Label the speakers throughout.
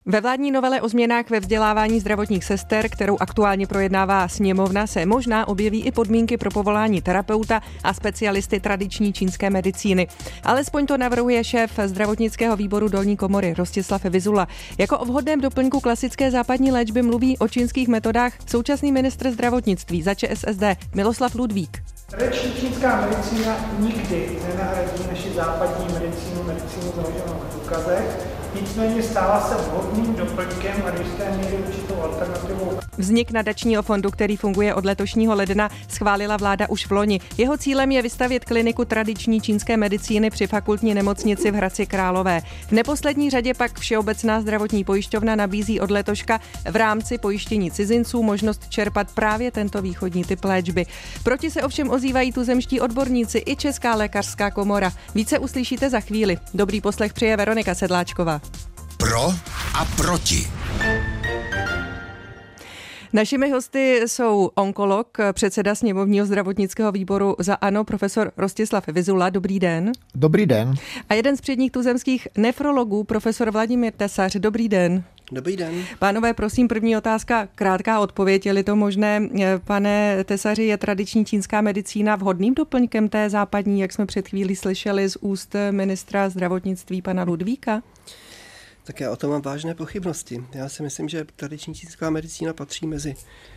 Speaker 1: Ve vládní novele o změnách ve vzdělávání zdravotních sester, kterou aktuálně projednává sněmovna, se možná objeví i podmínky pro povolání terapeuta a specialisty tradiční čínské medicíny. Alespoň to navrhuje šéf zdravotnického výboru dolní komory Rostislav Vyzula. Jako o vhodném doplňku klasické západní léčby mluví o čínských metodách současný ministr zdravotnictví za ČSSD Miloslav Ludvík.
Speaker 2: Tradiční čínská medicína nikdy nenahradí naši západní medicínu založenou na důkazech, nicméně stává se vhodným doplňkem a do jisté míry určitou alternativou.
Speaker 1: Vznik nadačního fondu, který funguje od letošního ledna, schválila vláda už v loni. Jeho cílem je vystavět kliniku tradiční čínské medicíny při fakultní nemocnici v Hradci Králové. V neposlední řadě pak Všeobecná zdravotní pojišťovna nabízí od letoška v rámci pojištění cizinců možnost čerpat právě tento východní typ léčby. Proti se ovšem ozývají tuzemští odborníci i Česká lékařská komora. Více uslyšíte za chvíli. Dobrý poslech přeje Veronika Sedláčková.
Speaker 3: Pro a proti.
Speaker 1: Našimi hosty jsou onkolog, předseda sněmovního zdravotnického výboru za ANO, profesor Rostislav Vyzula. Dobrý den.
Speaker 4: Dobrý den.
Speaker 1: A jeden z předních tuzemských nefrologů, profesor Vladimír Tesař. Dobrý den.
Speaker 5: Dobrý den.
Speaker 1: Pánové, prosím, první otázka, krátká odpověď, je-li to možné. Pane Tesaři, je tradiční čínská medicína vhodným doplňkem té západní, jak jsme před chvílí slyšeli z úst ministra zdravotnictví pana Ludvíka?
Speaker 5: Tak já o tom mám vážné pochybnosti. Já si myslím, že tradiční čínská medicína patří mezi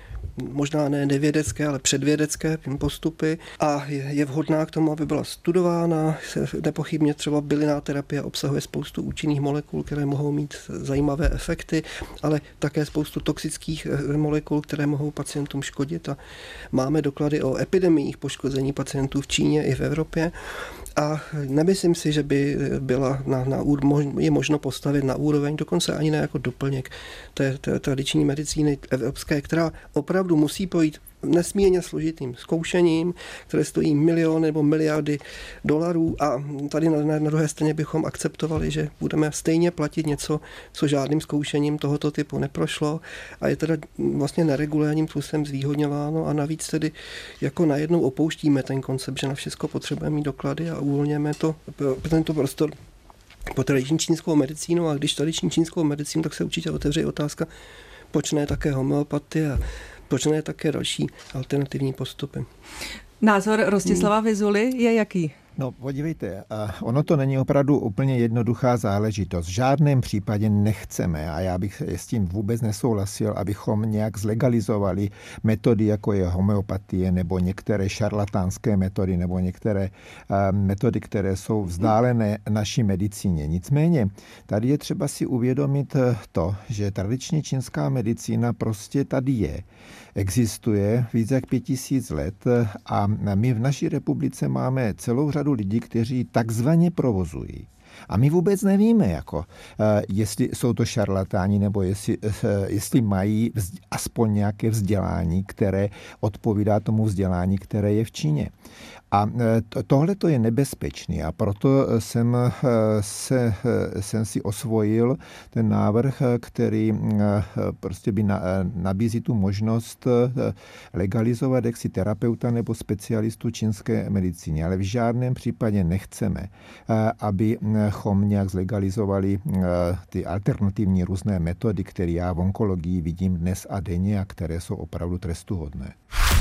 Speaker 5: možná ne nevědecké, ale předvědecké postupy a je vhodná k tomu, aby byla studována. Nepochybně třeba bylinná terapie obsahuje spoustu účinných molekul, které mohou mít zajímavé efekty, ale také spoustu toxických molekul, které mohou pacientům škodit. A máme doklady o epidemiích poškození pacientů v Číně i v Evropě. A nemyslím si, že by byla je možno postavit na úroveň, dokonce ani ne jako doplněk té tradiční medicíny evropské, která opravdu musí projít nesmírně složitým zkoušením, které stojí miliony nebo miliardy dolarů a tady na druhé straně bychom akceptovali, že budeme stejně platit něco, co žádným zkoušením tohoto typu neprošlo a je teda vlastně neregulérním způsobem zvýhodňováno a navíc tedy jako najednou opouštíme ten koncept, že na všechno potřebujeme mít doklady a uvolňujeme tento prostor po tradiční čínskou medicínu a když tradiční čínskou medicínu, tak se určitě otevře otázka, počne také homeopatie a počne také další alternativní postupy.
Speaker 1: Názor Rostislava Vyzuly je jaký?
Speaker 4: No podívejte, ono to není opravdu úplně jednoduchá záležitost. V žádném případě nechceme, a já bych s tím vůbec nesouhlasil, abychom nějak zlegalizovali metody, jako je homeopatie, nebo některé šarlatánské metody, nebo některé metody, které jsou vzdálené naší medicíně. Nicméně, tady je třeba si uvědomit to, že tradiční čínská medicína prostě tady je. Existuje víc jak 5000 let a my v naší republice máme celou řadu lidí, kteří takzvaně provozují. A my vůbec nevíme, jestli jsou to šarlatáni, nebo jestli mají aspoň nějaké vzdělání, které odpovídá tomu vzdělání, které je v Číně. A tohle to je nebezpečný a proto jsem si osvojil ten návrh, který prostě by nabízí tu možnost legalizovat jaksi terapeuta nebo specialistu čínské medicíny. Ale v žádném případě nechceme, abychom nějak zlegalizovali ty alternativní různé metody, které já v onkologii vidím dnes a denně a které jsou opravdu trestuhodné.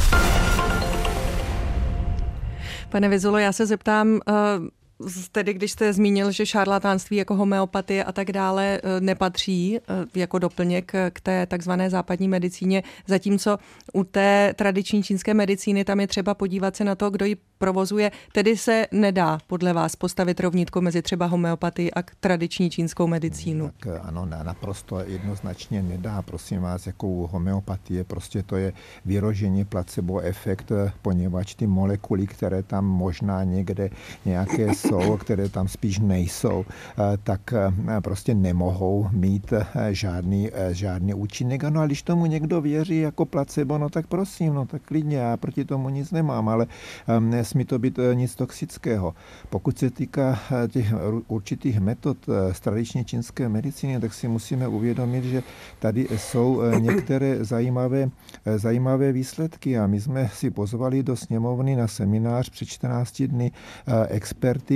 Speaker 1: Pane Vyzulo, já se zeptám, tedy když jste zmínil, že šarlatánství jako homeopatie a tak dále nepatří jako doplněk k té takzvané západní medicíně, zatímco u té tradiční čínské medicíny tam je třeba podívat se na to, kdo ji provozuje, tedy se nedá podle vás postavit rovnítko mezi třeba homeopatii a tradiční čínskou medicínu.
Speaker 4: Tak ano, naprosto jednoznačně nedá, prosím vás, jako u homeopatie, prostě to je vyroženě placebo efekt, poněvadž ty molekuly, které tam možná někde nějaké jsou, které tam spíš nejsou, tak prostě nemohou mít žádný účinek. No a když tomu někdo věří jako placebo, no tak prosím, no tak klidně, já proti tomu nic nemám, ale nesmí to být nic toxického. Pokud se týká těch určitých metod z tradiční čínské medicíny, tak si musíme uvědomit, že tady jsou některé zajímavé výsledky a my jsme si pozvali do sněmovny na seminář před 14 dny experty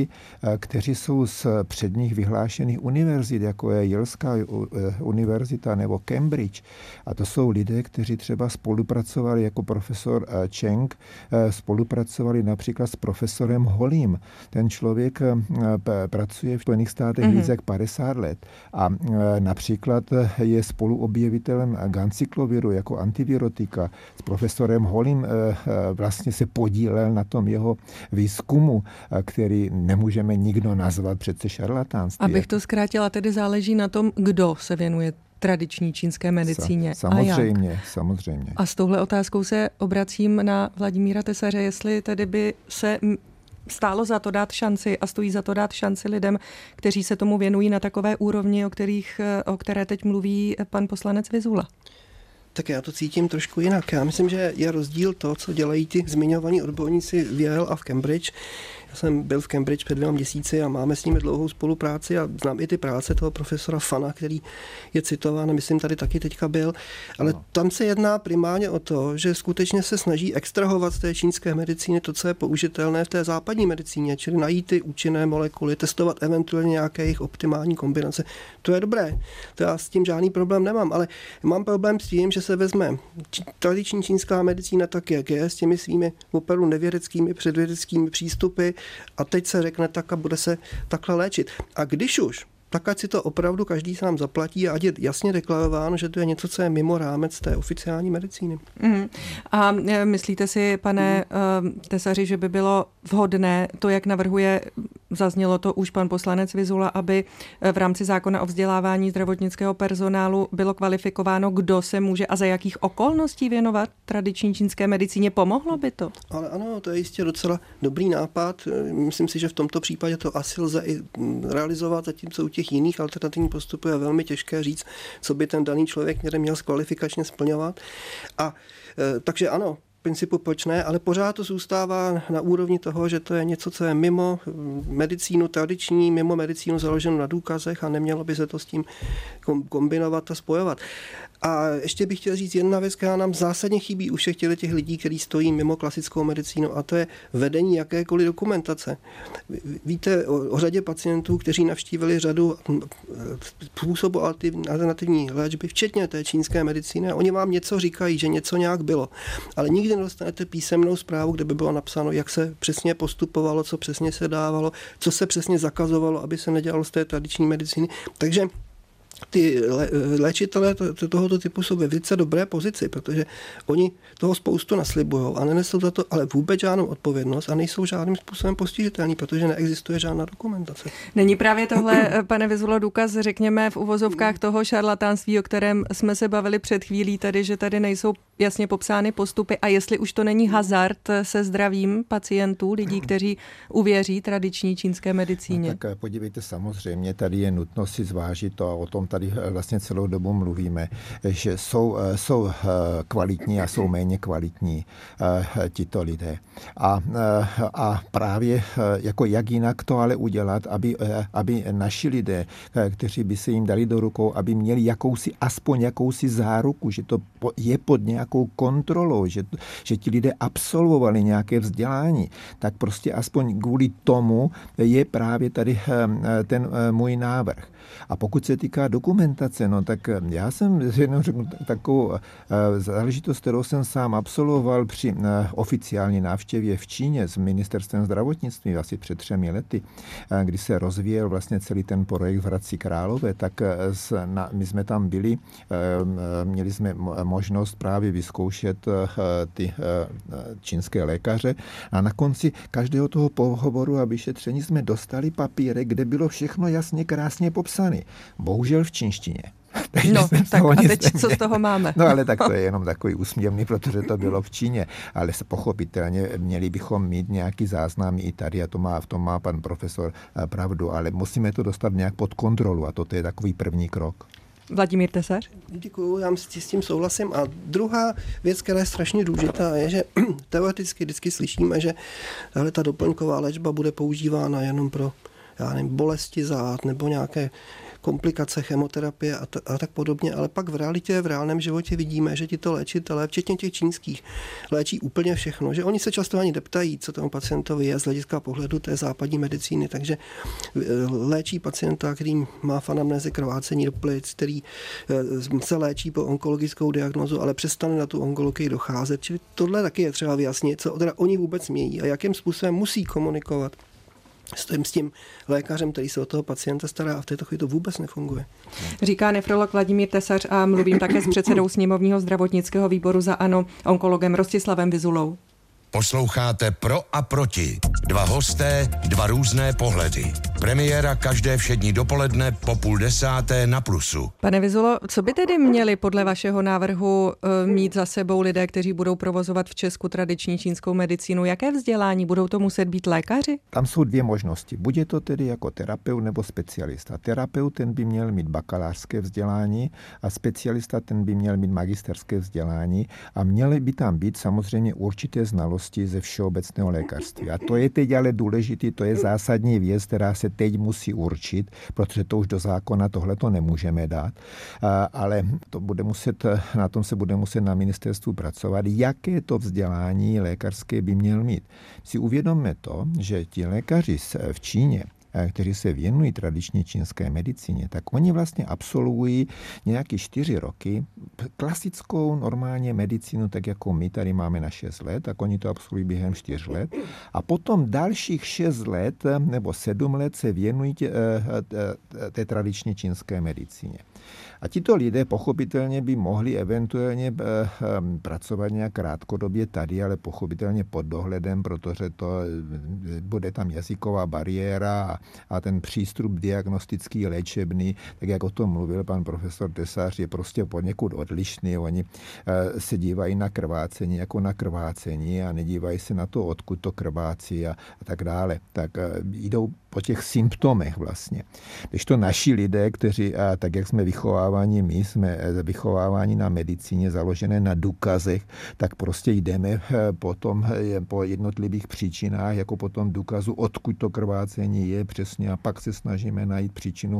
Speaker 4: lidi, kteří jsou z předních vyhlášených univerzit, jako je Yaleská univerzita nebo Cambridge. A to jsou lidé, kteří třeba spolupracovali jako profesor Cheng, spolupracovali například s profesorem Holím. Ten člověk pracuje v Spojených státech víc jak 50 let a například je spoluobjevitelem gancykloviru jako antivirotika. S profesorem Holím vlastně se podílel na tom jeho výzkumu, který nemůžeme nikdo nazvat přece šarlatánství.
Speaker 1: Abych to zkrátila, tedy záleží na tom, kdo se věnuje tradiční čínské medicíně.
Speaker 4: Samozřejmě.
Speaker 1: A s touhle otázkou se obracím na Vladimíra Tesaře, jestli tedy by se stálo za to dát šanci a stojí za to dát šanci lidem, kteří se tomu věnují na takové úrovni, o které teď mluví pan poslanec Vyzula.
Speaker 5: Tak já to cítím trošku jinak. Já myslím, že je rozdíl to, co dělají ti zmiňovaní odborníci v Yale a v Cambridge. Já jsem byl v Cambridge před 2 měsíci a máme s nimi dlouhou spolupráci a znám i ty práce toho profesora Fana, který je citován, myslím tady taky teďka byl, ale tam se jedná primárně o to, že skutečně se snaží extrahovat z té čínské medicíny to, co je použitelné v té západní medicíně, čili najít ty účinné molekuly, testovat eventuálně nějaké jejich optimální kombinace. To je dobré, to já s tím žádný problém nemám, ale mám problém s tím, že se vezme tradiční čínská medicína tak, jak je, s těmi svými opravdu nevědeckými, předvědeckými přístupy a teď se řekne tak a bude se takhle léčit. A když už, tak ať si to opravdu každý sám zaplatí a ať je jasně deklarováno, že to je něco, co je mimo rámec té oficiální medicíny.
Speaker 1: A myslíte si, pane Tesaři, že by bylo vhodné to, jak navrhuje, zaznělo to už pan poslanec Vyzula, aby v rámci zákona o vzdělávání zdravotnického personálu bylo kvalifikováno, kdo se může a za jakých okolností věnovat tradiční čínské medicíně? Pomohlo by to?
Speaker 5: Ale ano, to je jistě docela dobrý nápad. Myslím si, že v tomto případě to asi lze i realizovat, zatímco u těch jiných alternativních postupů je velmi těžké říct, co by ten daný člověk měl kvalifikačně splňovat. A takže ano, v principu proč ne, ale pořád to zůstává na úrovni toho, že to je něco, co je mimo medicínu tradiční, mimo medicínu založenou na důkazech a nemělo by se to s tím kombinovat a spojovat. A ještě bych chtěl říct jedna věc, která nám zásadně chybí u všech těch lidí, kteří stojí mimo klasickou medicínu, a to je vedení jakékoliv dokumentace. Víte o řadě pacientů, kteří navštívili řadu způsobů alternativní léčby, včetně té čínské medicíny, a oni vám něco říkají, že něco nějak bylo. Ale nikdy nedostanete písemnou zprávu, kde by bylo napsáno, jak se přesně postupovalo, co přesně se dávalo, co se přesně zakazovalo, aby se nedělalo z té tradiční medicíny. Takže ty léčitelé tohoto typu jsou ve velice dobré pozici, protože oni toho spoustu naslibujou a nenesou za to ale vůbec žádnou odpovědnost a nejsou žádným způsobem postižitelní, protože neexistuje žádná dokumentace.
Speaker 1: Není právě tohle, pane Vyzulo, důkaz, řekněme, v uvozovkách toho šarlatánství, o kterém jsme se bavili před chvílí, tady, že tady nejsou jasně popsány postupy a jestli už to není hazard se zdravím pacientů, lidí, kteří uvěří tradiční čínské medicíně.
Speaker 4: No, tak podívejte, samozřejmě tady je nutno si zvážit to a o tom tady vlastně celou dobu mluvíme, že jsou kvalitní a jsou méně kvalitní tito lidé. A právě jako jak jinak to ale udělat, aby naši lidé, kteří by se jim dali do rukou, aby měli aspoň jakousi záruku, že to je pod nějakou kontrolou, že ti lidé absolvovali nějaké vzdělání, tak prostě aspoň kvůli tomu je právě tady ten můj návrh. A pokud se týká dokumentace, no tak já jsem jenom řekl takovou záležitost, kterou jsem sám absolvoval při oficiální návštěvě v Číně s ministerstvem zdravotnictví asi před 3 lety, kdy se rozvíjel vlastně celý ten projekt v Hradci Králové, tak my jsme tam byli, měli jsme možnost právě vyzkoušet ty čínské lékaře a na konci každého toho pohovoru a vyšetření jsme dostali papírek, kde bylo všechno jasně, krásně popsané. Bohužel v čínštině.
Speaker 1: No, tak a teď co z toho máme?
Speaker 4: No, ale tak to je jenom takový úsměvný, protože to bylo v Číně. Ale pochopitelně měli bychom mít nějaký záznam i tady a v tom má pan profesor pravdu, ale musíme to dostat nějak pod kontrolu a toto je takový první krok.
Speaker 1: Vladimír Tesař?
Speaker 5: Děkuju, já s tím souhlasím. A druhá věc, která je strašně důležitá, je, že teoreticky vždycky slyšíme, že ta doplňková léčba bude používána jenom pro bolesti zád nebo nějaké komplikace, chemoterapie a tak podobně, ale pak v reálném životě vidíme, že tito léčitelé, včetně těch čínských, léčí úplně všechno, že oni se často ani neptají, co tomu pacientovi je z hlediska pohledu té západní medicíny, takže léčí pacienta, který má v anamnéze krvácení do plic, který se léčí po onkologickou diagnózu, ale přestane na tu onkologii docházet. Čili tohle taky je třeba vyjasnit, co teda oni vůbec mějí a jakým způsobem musí komunikovat s tím lékařem, který se o toho pacienta stará, a v této chvíli to vůbec nefunguje.
Speaker 1: Říká nefrolog Vladimír Tesař a mluvím také s předsedou sněmovního zdravotnického výboru za ANO, onkologem Rostislavem Vyzulou.
Speaker 3: Posloucháte Pro a proti. Dva hosté, dva různé pohledy. Premiéra každé všední dopoledne po 9:30 na Plusu.
Speaker 1: Pane Vyzulo, co by tedy měli podle vašeho návrhu mít za sebou lidé, kteří budou provozovat v Česku tradiční čínskou medicínu? Jaké vzdělání? Budou to muset být lékaři?
Speaker 4: Tam jsou dvě možnosti. Buď je to tedy jako terapeut nebo specialista. Terapeut, ten by měl mít bakalářské vzdělání a specialista, ten by měl mít magisterské vzdělání a měly by tam být samozřejmě určité znalosti ze všeobecného lékařství. A to je teď ale důležitý, to je zásadní věc, která se teď musí určit, protože to už do zákona tohle to nemůžeme dát, ale na tom se bude muset na ministerstvu pracovat, jaké to vzdělání lékařské by měl mít. Si uvědomme to, že ti lékaři v Číně, kteří se věnují tradiční čínské medicíně, tak oni vlastně absolvují nějaký 4 roky klasickou normálně medicínu, tak jako my tady máme na 6 let, tak oni to absolvují během 4 let. A potom dalších 6 let nebo 7 let se věnují té tradiční čínské medicíně. A tito lidé pochopitelně by mohli eventuálně pracovat nějak krátkodobě tady, ale pochopitelně pod dohledem, protože to bude tam jazyková bariéra a ten přístup diagnostický, léčebný, tak jak o tom mluvil pan profesor Tesař, je prostě poněkud odlišný. Oni se dívají na krvácení jako na krvácení a nedívají se na to, odkud to krvácí a tak dále. Tak jdou po těch symptomech vlastně. Když to naši lidé, kteří, tak jak jsme vychováváni, my jsme vychováváni na medicíně založené na důkazech, tak prostě jdeme potom po jednotlivých příčinách, jako po tom důkazu, odkud to krvácení je přesně a pak se snažíme najít příčinu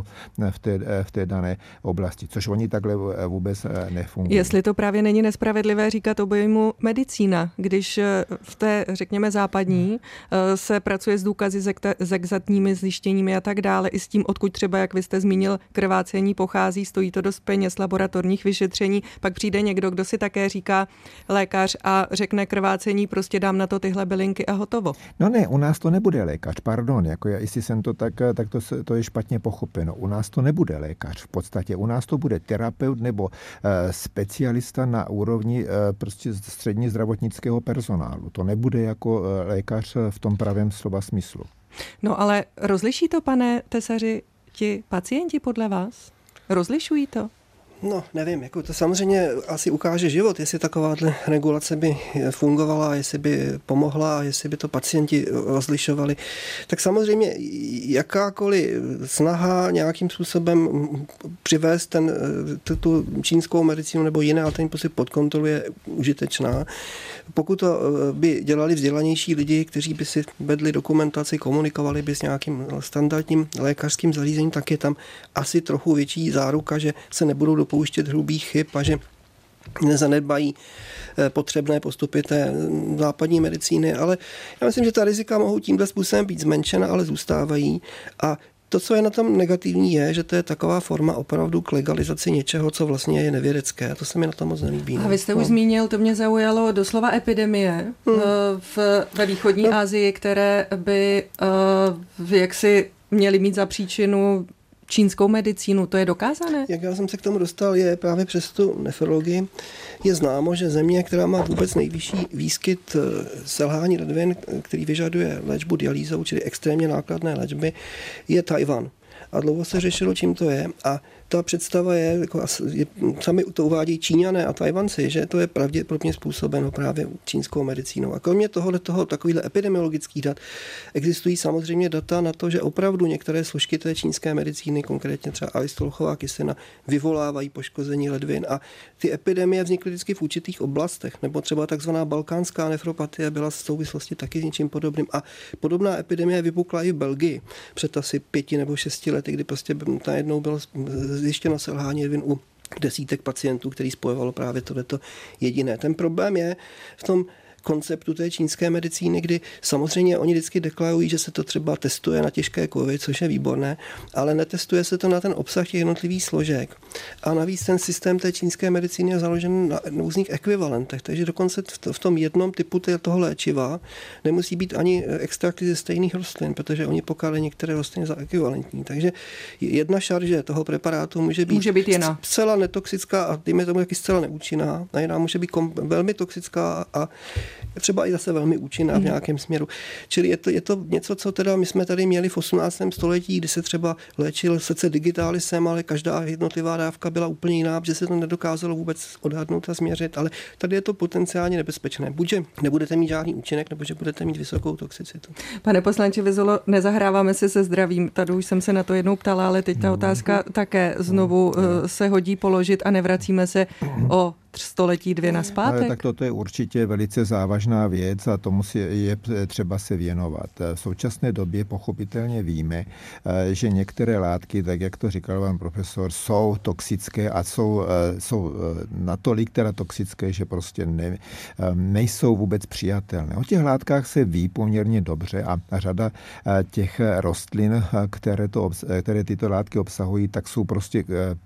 Speaker 4: v té dané oblasti, což oni takhle vůbec nefungují.
Speaker 1: Jestli to právě není nespravedlivé říkat obojmu medicína, když v té, řekněme, západní se pracuje s důkazy, s exaktními zjištěními a tak dále, i s tím, odkud třeba, jak vy jste zmínil, krvácení pochází, stojí to dost peněz, laboratorních vyšetření, pak přijde někdo, kdo si také říká lékař a řekne krvácení, prostě dám na to tyhle bylinky a hotovo.
Speaker 4: No ne, u nás to nebude lékař, pardon, jako jestli jsem to tak to je špatně pochopeno. U nás to nebude lékař v podstatě, u nás to bude terapeut nebo specialista na úrovni prostě střední zdravotnického personálu. To nebude jako lékař v tom pravém slova smyslu.
Speaker 1: No ale rozliší to, pane Tesaři, ti pacienti podle vás? Rozlišují to?
Speaker 5: No, nevím, jako to samozřejmě asi ukáže život, jestli takováhle regulace by fungovala, jestli by pomohla, jestli by to pacienti rozlišovali. Tak samozřejmě jakákoliv snaha nějakým způsobem přivést tu čínskou medicínu nebo jiné alternativní postupy pod kontrolu je užitečná. Pokud to by dělali vzdělanější lidi, kteří by si vedli dokumentaci, komunikovali by s nějakým standardním lékařským zařízením, tak je tam asi trochu větší záruka, že se nebudou dopouštět hrubých chyb a že nezanedbají potřebné postupy té západní medicíny. Ale já myslím, že ta rizika mohou tímhle způsobem být zmenšena, ale zůstávají. A to, co je na tom negativní, je, že to je taková forma opravdu k legalizaci něčeho, co vlastně je nevědecké. A to se mi na tom moc nelíbí.
Speaker 1: A vy jste už zmínil, to mě zaujalo, doslova epidemie ve východní Asii, které by jaksi měly mít za příčinu čínskou medicínu, to je dokázané?
Speaker 5: Jak já jsem se k tomu dostal, je právě přes tu nefrologii. Je známo, že země, která má vůbec nejvyšší výskyt selhání ledvin, který vyžaduje léčbu dialýzou, čili extrémně nákladné léčby, je Tajvan. A dlouho se řešilo, čím to je. A ta představa sami to uvádějí Číňané a Tajvanci, že to je pravděpodobně způsobeno právě čínskou medicínou. A kromě toho takovýhle epidemiologických dat existují samozřejmě data na to, že opravdu některé složky té čínské medicíny, konkrétně třeba alistolchová kyselina, vyvolávají poškození ledvin. A ty epidemie vznikly vždycky v určitých oblastech, nebo třeba takzvaná balkánská nefropatie byla v souvislosti taky s něčím podobným. A podobná epidemie vypukla i v Belgii před asi 5 nebo 6 6 lety, kdy prostě najednou bylo zjištěno selhání ledvin u desítek pacientů, který spojovalo právě tohleto jediné. Ten problém je v tom konceptu té čínské medicíny, kdy samozřejmě oni vždycky deklarují, že se to třeba testuje na těžké kovy, což je výborné, ale netestuje se to na ten obsah těch jednotlivých složek. A navíc ten systém té čínské medicíny je založen na různých ekvivalentech, takže dokonce v tom jednom typu toho léčiva nemusí být ani extrakty ze stejných rostlin, protože oni pokládají některé rostliny za ekvivalentní. Takže jedna šarže toho preparátu může být jiná. Zcela netoxická a dejme tomu taky zcela neúčinná, a jiná může být velmi toxická a třeba i zase velmi účinná v nějakém směru. Čili je to něco, co teda my jsme tady měli v 18. století, kdy se třeba léčil sice digitalisem, ale každá jednotlivá dávka byla úplně jiná, protože se to nedokázalo vůbec odhadnout a změřit, ale tady je to potenciálně nebezpečné. Buď že nebudete mít žádný účinek, nebo že budete mít vysokou toxicitu.
Speaker 1: Pane poslanče Vyzulo, nezahráváme si se zdravím. Tady už jsem se na to jednou ptala, ale teď ta otázka také znovu se hodí položit a nevracíme se o století 2 nazpátek?
Speaker 4: Tak toto je určitě velice závažná věc a tomu je třeba se věnovat. V současné době pochopitelně víme, že některé látky, tak jak to říkal pan profesor, jsou toxické a jsou natolik teda toxické, že prostě nejsou vůbec přijatelné. O těch látkách se ví poměrně dobře a řada těch rostlin, které tyto látky obsahují, tak jsou prostě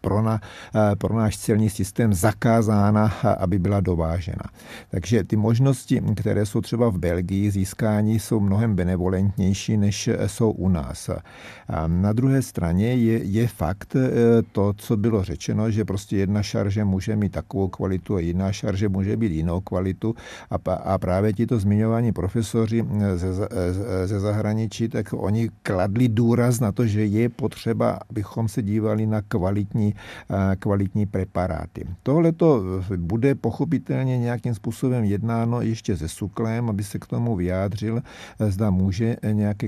Speaker 4: pro náš celní systém zakázána, aby byla dovážena. Takže ty možnosti, které jsou třeba v Belgii získání, jsou mnohem benevolentnější, než jsou u nás. A na druhé straně je fakt to, co bylo řečeno, že prostě jedna šarže může mít takovou kvalitu a jiná šarže může být jinou kvalitu a právě tito zmiňovaní profesoři ze zahraničí, tak oni kladli důraz na to, že je potřeba, abychom se dívali na kvalitní preparáty. Tohleto bude pochopitelně nějakým způsobem jednáno ještě se SÚKLem, aby se k tomu vyjádřil, zda může nějaké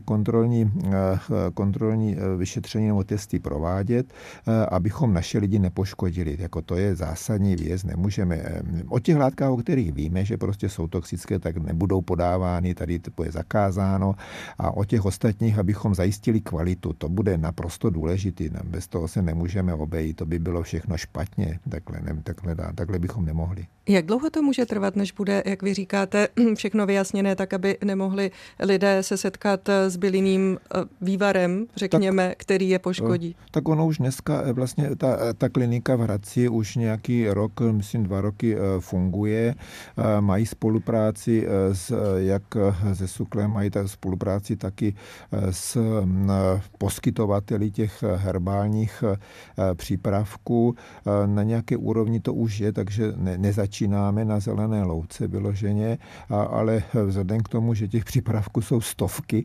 Speaker 4: kontrolní vyšetření nebo testy provádět, abychom naše lidi nepoškodili. Jako to je zásadní věc, nemůžeme. O těch látkách, o kterých víme, že prostě jsou toxické, tak nebudou podávány, tady to je zakázáno a o těch ostatních, abychom zajistili kvalitu, to bude naprosto důležitý. Bez toho se nemůžeme obejít, to by bylo všechno špatně, takhle bychom nemohli.
Speaker 1: Jak dlouho to může trvat, než bude, jak vy říkáte, všechno vyjasněné, tak aby nemohli lidé se setkat s bylinným vývarem, řekněme, který je poškodí? Tak
Speaker 4: ono už dneska vlastně ta klinika v Hradci už nějaký rok, myslím 2 roky funguje. Mají spolupráci jak se SÚKLem, mají tak spolupráci taky s poskytovateli těch herbálních přípravků. Na nějaké úrovni to už je, takže nezačínáme na zelené louce vyloženě, ale vzhledem k tomu, že těch přípravků jsou stovky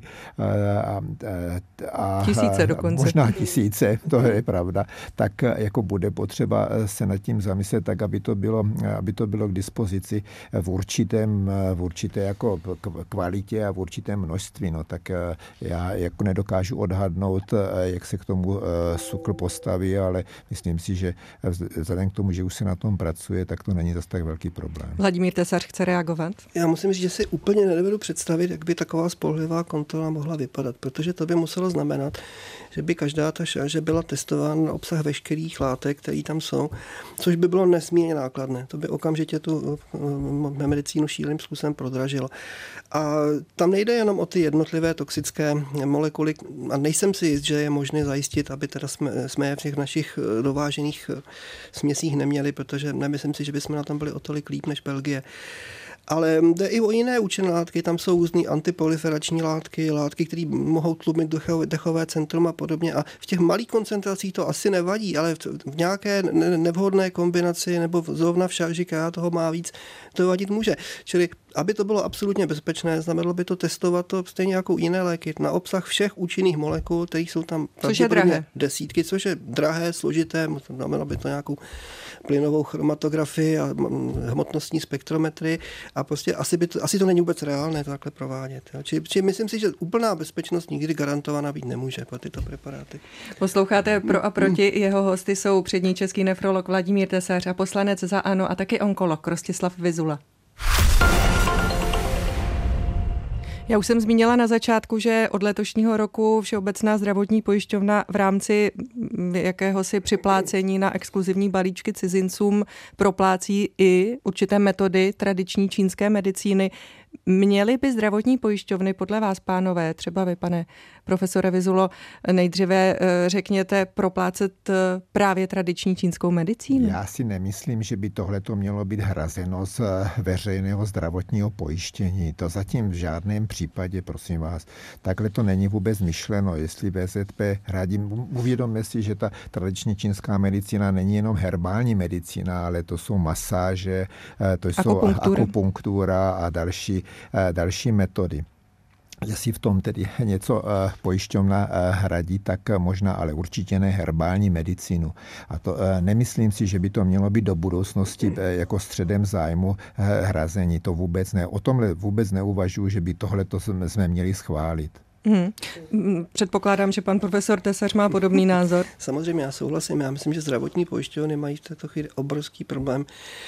Speaker 4: a
Speaker 1: tisíce dokonce.
Speaker 4: Možná tisíce, to je pravda, tak jako bude potřeba se nad tím zamyslet tak, aby to bylo k dispozici v určité jako kvalitě a v určitém množství. No, tak já jako nedokážu odhadnout, jak se k tomu SÚKL postaví, ale myslím si, že vzhledem k tomu, že už se na tom pracuje, tak to není zase tak velký problém.
Speaker 1: Vladimír Tesař chce reagovat?
Speaker 5: Já musím říct, že si úplně nedovedu představit, jak by taková spolehlivá kontrola mohla vypadat, protože to by muselo znamenat, že by každá ta šarže byla testována na obsah veškerých látek, které tam jsou, což by bylo nesmírně nákladné. To by okamžitě tu medicínu šíleným způsobem prodražilo. A tam nejde jenom o ty jednotlivé toxické molekuly a nejsem si jist, že je možné zajistit, aby teda jsme je v těch našich dovážených směsích neměli, protože nemyslím si, že bychom na tom byli o tolik líp než Belgie. Ale jde i o jiné účinné látky, tam jsou různé antiproliferační látky, které mohou tlumit dechové centrum a podobně. A v těch malých koncentracích to asi nevadí, ale v nějaké nevhodné kombinaci nebo zrovna v šarži, která toho má víc, to vadit může. Čili aby to bylo absolutně bezpečné, znamenalo by to testovat to stejně jako jiné léky na obsah všech účinných molekul, které jsou tam desítky, což je drahé, složité, znamenalo by to nějakou plynovou chromatografii a hmotnostní spektrometry a prostě asi to není vůbec reálné to takhle provádět. Čili myslím si, že úplná bezpečnost nikdy garantovaná být nemůže pro tyto preparáty.
Speaker 1: Posloucháte Pro a proti, jeho hosty jsou přední český nefrolog Vladimír Tesař a poslanec za ANO a taky onkolog Rostislav Vyzula. Já už jsem zmínila na začátku, že od letošního roku Všeobecná zdravotní pojišťovna v rámci jakéhosi připlácení na exkluzivní balíčky cizincům proplácí i určité metody tradiční čínské medicíny. Měly by zdravotní pojišťovny podle vás, pánové, třeba vy, pane profesore Vyzulo, nejdříve řekněte, proplácet právě tradiční čínskou medicínu?
Speaker 4: Já si nemyslím, že by tohleto mělo být hrazeno z veřejného zdravotního pojištění. To zatím v žádném případě, prosím vás. Takhle to není vůbec myšleno. Jestli VZP hradí, uvědomme si, že ta tradiční čínská medicína není jenom herbální medicína, ale to jsou masáže, to jsou akupunktura a další metody. Jestli v tom tedy něco pojišťovna hradí, tak možná, ale určitě ne herbální medicínu. A to nemyslím si, že by to mělo být do budoucnosti jako středem zájmu hrazení. To vůbec ne. O tomhle vůbec neuvažuji, že by tohleto jsme měli schválit.
Speaker 1: Předpokládám, že pan profesor Tesař má podobný názor.
Speaker 5: Samozřejmě, já souhlasím. Já myslím, že zdravotní pojišťovny mají v této chvíli obrovský problém,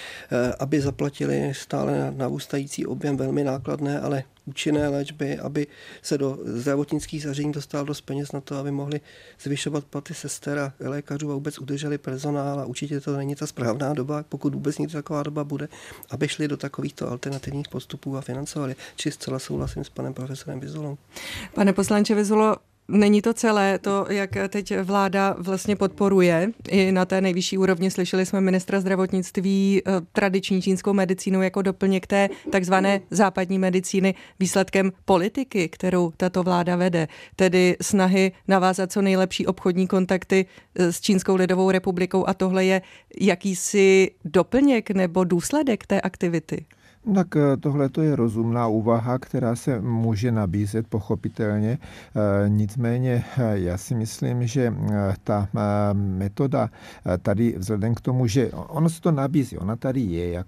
Speaker 5: aby zaplatili stále narůstající objem velmi nákladné, ale účinné léčby, aby se do zdravotnických zařízení dostal dost peněz na to, aby mohli zvyšovat platy sester a lékařů a vůbec udrželi personál, a určitě to není ta správná doba, pokud vůbec někdy taková doba bude, aby šli do takovýchto alternativních postupů a financovali. Či zcela souhlasím s panem profesorem Vyzulou.
Speaker 1: Pane poslanče Vyzulo, není to celé to, jak teď vláda vlastně podporuje. I na té nejvyšší úrovni slyšeli jsme ministra zdravotnictví tradiční čínskou medicínu jako doplněk té takzvané západní medicíny výsledkem politiky, kterou tato vláda vede. Tedy snahy navázat co nejlepší obchodní kontakty s Čínskou lidovou republikou, a tohle je jakýsi doplněk nebo důsledek té aktivity.
Speaker 4: Tak tohle to je rozumná úvaha, která se může nabízet pochopitelně. Nicméně já si myslím, že ta metoda tady vzhledem k tomu, že ono se to nabízí, ona tady je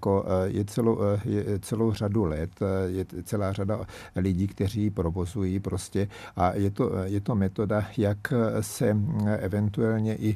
Speaker 4: celou řadu let, je celá řada lidí, kteří ji provozují prostě, a je to metoda, jak se eventuálně i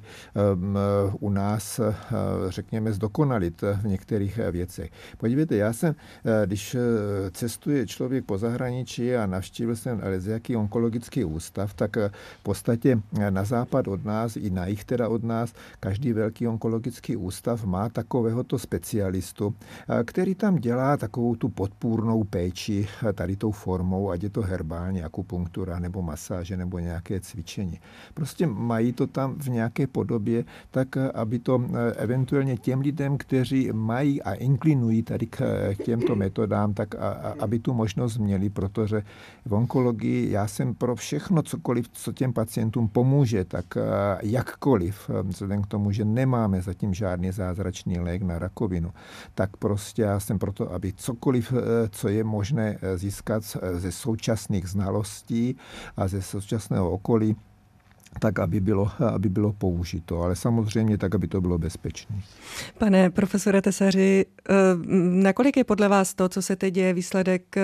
Speaker 4: u nás, řekněme, zdokonalit v některých věcech. Podívejte, když cestuje člověk po zahraničí a navštívil jsem jaký onkologický ústav, tak v podstatě na západ od nás i na jih teda od nás každý velký onkologický ústav má takovéhoto specialistu, který tam dělá takovou tu podpůrnou péči tady tou formou, ať je to herbální akupunktura nebo masáže nebo nějaké cvičení. Prostě mají to tam v nějaké podobě, tak aby to eventuálně těm lidem, kteří mají a inklinují tady k těmto metodám, tak aby tu možnost měli, protože v onkologii já jsem pro všechno, cokoliv, co těm pacientům pomůže, tak jakkoliv, vzhledem k tomu, že nemáme zatím žádný zázračný lék na rakovinu, tak prostě já jsem proto, aby cokoliv, co je možné získat ze současných znalostí a ze současného okolí, tak aby bylo použito, ale samozřejmě tak, aby to bylo bezpečné.
Speaker 1: Pane profesore Tesaři, nakolik je podle vás to, co se teď děje, výsledek,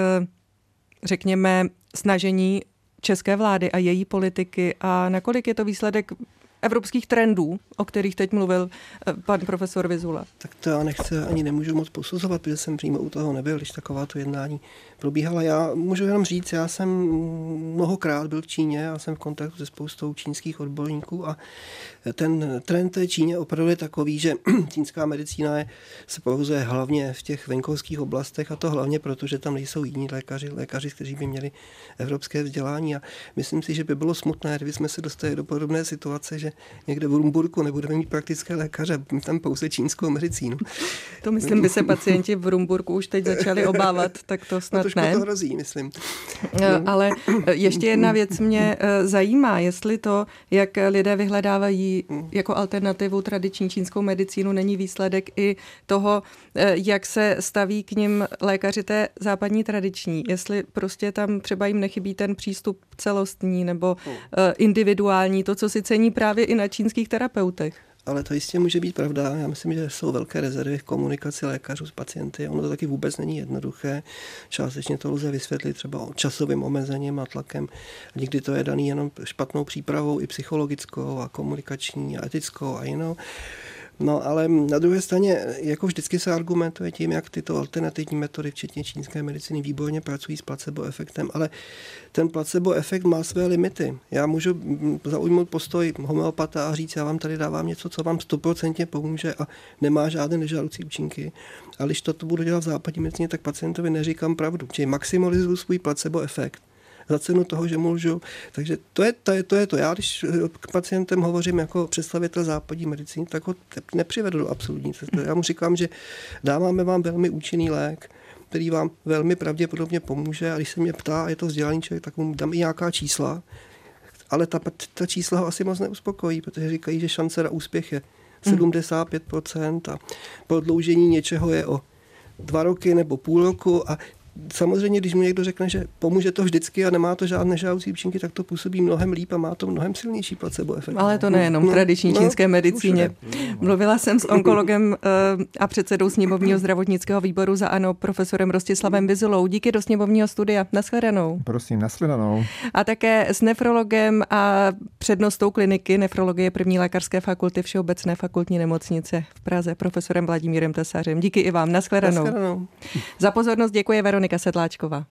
Speaker 1: řekněme, snažení české vlády a její politiky, a nakolik je to výsledek evropských trendů, o kterých teď mluvil pan profesor Vyzula?
Speaker 5: Tak to já ani nemůžu moc posuzovat, protože jsem přímo u toho nebyl, když takováto jednání probíhala. Já můžu jenom říct, já jsem mnohokrát byl v Číně, já jsem v kontaktu se spoustou čínských odborníků a ten trend té Číně opravdu je takový, že čínská medicína se provozuje hlavně v těch venkovských oblastech, a to hlavně proto, že tam nejsou jiní lékaři, kteří by měli evropské vzdělání, a myslím si, že by bylo smutné, kdyby jsme se dostali do podobné situace, že někde v Rumburku nebudeme mít praktické lékaře, tam pouze čínskou medicínu.
Speaker 1: To myslím, by se pacienti v Rumburku už teď začali obávat, tak to snad ne.
Speaker 5: To hrozí, myslím.
Speaker 1: Ale ještě jedna věc mě zajímá, jestli to, jak lidé vyhledávají jako alternativu tradiční čínskou medicínu, není výsledek i toho, jak se staví k nim lékaři té západní tradiční. Jestli prostě tam třeba jim nechybí ten přístup celostní nebo individuální, to, co si cení právě i na čínských terapeutech.
Speaker 5: Ale to jistě může být pravda. Já myslím, že jsou velké rezervy v komunikaci lékařů s pacienty. Ono to taky vůbec není jednoduché. Částečně to lze vysvětlit třeba časovým omezením a tlakem. Někdy to je daný jenom špatnou přípravou i psychologickou a komunikační a etickou a jinou. No ale na druhé straně, jako vždycky se argumentuje tím, jak tyto alternativní metody, včetně čínské medicíny, výborně pracují s placebo efektem, ale ten placebo efekt má své limity. Já můžu zaujmout postoj homeopata a říct, já vám tady dávám něco, co vám 100% pomůže a nemá žádné nežádoucí účinky. A když to budu dělat v západní medicíně, tak pacientovi neříkám pravdu. Čili maximalizuju svůj placebo efekt za cenu toho, že můžu. Takže to je to. Já když k pacientem hovořím jako představitel západní medicíny, tak ho nepřivedu do absolutní cesty. Já mu říkám, že dáváme vám velmi účinný lék, který vám velmi pravděpodobně pomůže, a když se mě ptá, je to vzdělaný člověk, tak mu dám i nějaká čísla, ale ta čísla ho asi moc neuspokojí, protože říkají, že šance na úspěch je 75% a prodloužení něčeho je o 2 roky nebo půl roku a samozřejmě, když mu někdo řekne, že pomůže to vždycky a nemá to žádné nežádoucí účinky, tak to působí mnohem líp a má to mnohem silnější placebo efekt.
Speaker 1: Ale to nejenom v tradiční čínské medicíně. Mluvila jsem s onkologem a předsedou sněmovního zdravotnického výboru za ANO, profesorem Rostislavem Vyzulou. Díky do sněmovního studia. Naschledanou.
Speaker 4: Prosím, naschledanou.
Speaker 1: A také s nefrologem a přednostou kliniky nefrologie 1. lékařské fakulty Všeobecné fakultní nemocnice v Praze, profesorem Vladimírem Tesařem. Díky i vám. Naschledanou. Za pozornost děkuje Veronika Sedláčková.